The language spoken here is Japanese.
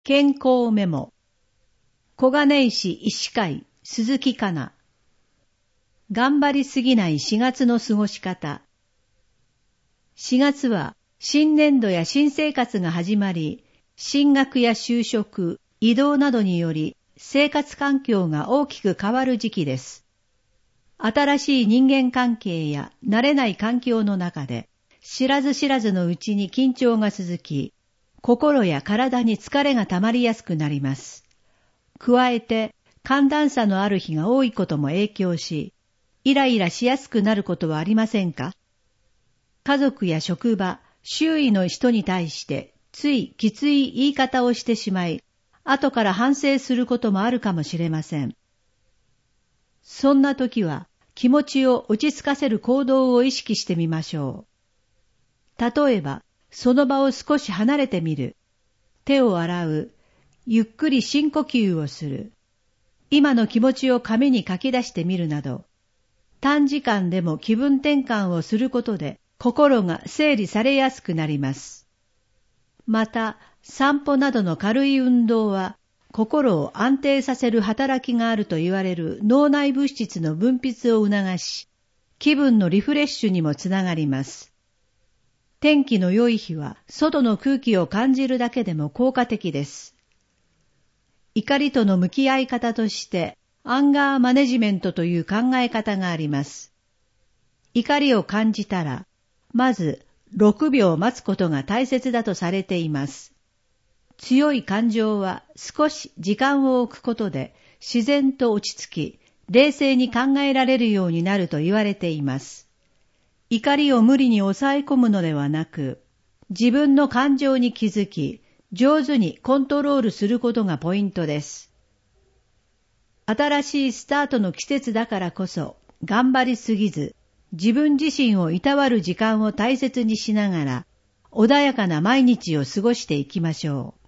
健康メモ。小金井市医師会鈴木かな。頑張りすぎない4月の過ごし方。4月は新年度や新生活が始まり、進学や就職、移動などにより生活環境が大きく変わる時期です。新しい人間関係や慣れない環境の中で、知らず知らずのうちに緊張が続き、心や体に疲れがたまりやすくなります。加えて、寒暖差のある日が多いことも影響し、イライラしやすくなることはありませんか？家族や職場、周囲の人に対して、ついきつい言い方をしてしまい、後から反省することもあるかもしれません。そんな時は、気持ちを落ち着かせる行動を意識してみましょう。例えば、その場を少し離れてみる。手を洗う。ゆっくり深呼吸をする。今の気持ちを紙に書き出してみるなど、短時間でも気分転換をすることで心が整理されやすくなります。また、散歩などの軽い運動は、心を安定させる働きがあると言われる脳内物質の分泌を促し、気分のリフレッシュにもつながります。天気の良い日は外の空気を感じるだけでも効果的です。怒りとの向き合い方としてアンガーマネジメントという考え方があります。怒りを感じたら、まず6秒待つことが大切だとされています。強い感情は少し時間を置くことで自然と落ち着き、冷静に考えられるようになると言われています。怒りを無理に抑え込むのではなく、自分の感情に気づき、上手にコントロールすることがポイントです。新しいスタートの季節だからこそ、頑張りすぎず、自分自身をいたわる時間を大切にしながら、穏やかな毎日を過ごしていきましょう。